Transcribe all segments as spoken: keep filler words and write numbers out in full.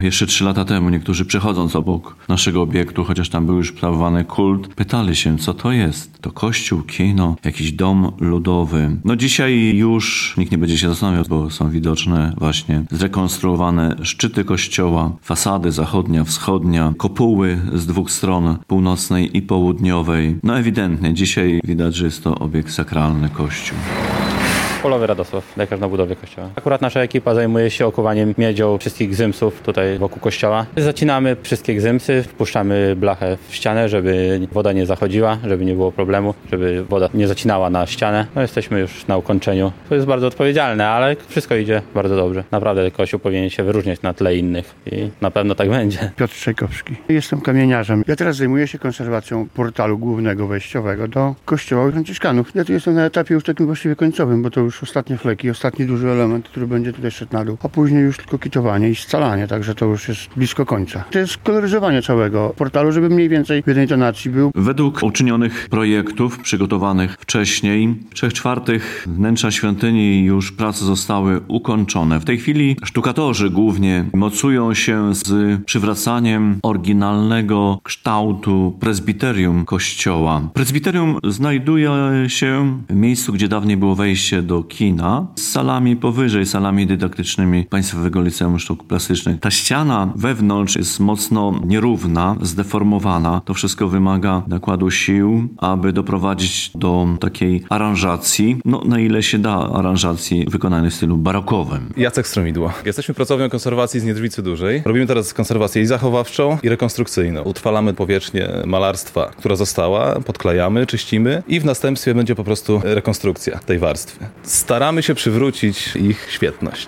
Jeszcze trzy lata temu niektórzy przechodząc obok naszego obiektu, chociaż tam był już sprawowany kult, pytali się, co to jest. To kościół, kino, jakiś dom ludowy. No dzisiaj już nikt nie będzie się zastanawiał, bo są widoczne właśnie zrekonstruowane szczyty kościoła, fasady zachodnia, wschodnia, kopuły z dwóch stron, północnej i południowej. No ewidentnie dzisiaj widać, że jest to obiekt sakralny, kościół. Polowy Radosław, lekarz na budowie kościoła. Akurat nasza ekipa zajmuje się okuwaniem miedzią wszystkich gzymsów tutaj wokół kościoła. Zacinamy wszystkie gzymsy, wpuszczamy blachę w ścianę, żeby woda nie zachodziła, żeby nie było problemu, żeby woda nie zacinała na ścianę. No jesteśmy już na ukończeniu. To jest bardzo odpowiedzialne, ale wszystko idzie bardzo dobrze. Naprawdę kościół powinien się wyróżniać na tle innych i na pewno tak będzie. Piotr Czajkowski. Jestem kamieniarzem. Ja teraz zajmuję się konserwacją portalu głównego wejściowego do kościoła Franciszkanów. Ja tu jestem na etapie już takim właściwie końcowym, bo to już ostatnie fleki, ostatni duży element, który będzie tutaj szedł na dół, a później już tylko kitowanie i scalanie, także to już jest blisko końca. To jest koloryzowanie całego portalu, żeby mniej więcej w jednej tonacji był. Według uczynionych projektów przygotowanych wcześniej, w trzech czwartych wnętrza świątyni już prace zostały ukończone. W tej chwili sztukatorzy głównie mocują się z przywracaniem oryginalnego kształtu prezbiterium kościoła. Prezbiterium znajduje się w miejscu, gdzie dawniej było wejście do kina, z salami powyżej, salami dydaktycznymi Państwowego Liceum Sztuk Plastycznych. Ta ściana wewnątrz jest mocno nierówna, zdeformowana. To wszystko wymaga nakładu sił, aby doprowadzić do takiej aranżacji, no na ile się da aranżacji wykonanej w stylu barokowym. Jacek Stromidło. Jesteśmy pracownią konserwacji z Niedrwicy Dużej. Robimy teraz konserwację i zachowawczą, i rekonstrukcyjną. Utrwalamy powierzchnię malarstwa, która została, podklejamy, czyścimy i w następstwie będzie po prostu rekonstrukcja tej warstwy. Staramy się przywrócić ich świetność.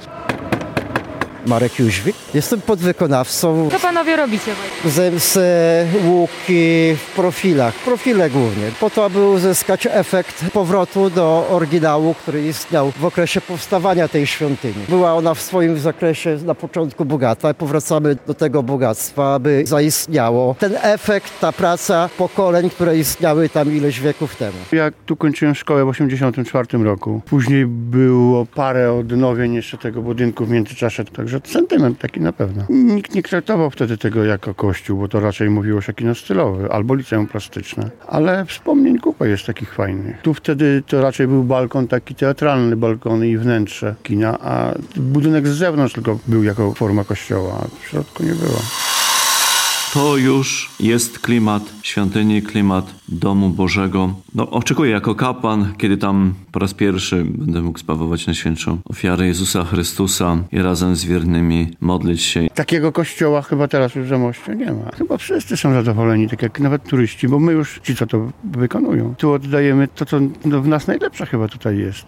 Marek Jóźwik. Jestem podwykonawcą. Co panowie robicie? Zemsy, łuki w profilach, profile głównie, po to, aby uzyskać efekt powrotu do oryginału, który istniał w okresie powstawania tej świątyni. Była ona w swoim zakresie na początku bogata. Powracamy do tego bogactwa, aby zaistniało ten efekt, ta praca pokoleń, które istniały tam ileś wieków temu. Ja tu kończyłem szkołę w osiemdziesiątym czwartym roku. Później było parę odnowień jeszcze tego budynku w międzyczasie, także sentyment taki na pewno. Nikt nie traktował wtedy tego jako kościół, bo to raczej mówiło się kino stylowe albo liceum plastyczne. Ale wspomnień kupa jest takich fajnych. Tu wtedy to raczej był balkon taki teatralny, balkony i wnętrze kina, a budynek z zewnątrz tylko był jako forma kościoła, a w środku nie było. To już jest klimat świątyni, klimat domu Bożego. No, oczekuję jako kapłan, kiedy tam po raz pierwszy będę mógł sprawować najświętszą ofiarę Jezusa Chrystusa i razem z wiernymi modlić się. Takiego kościoła chyba teraz już w Zamościu nie ma. Chyba wszyscy są zadowoleni, tak jak nawet turyści, bo my już ci, co to wykonują. Tu oddajemy to, co no, w nas najlepsze chyba tutaj jest.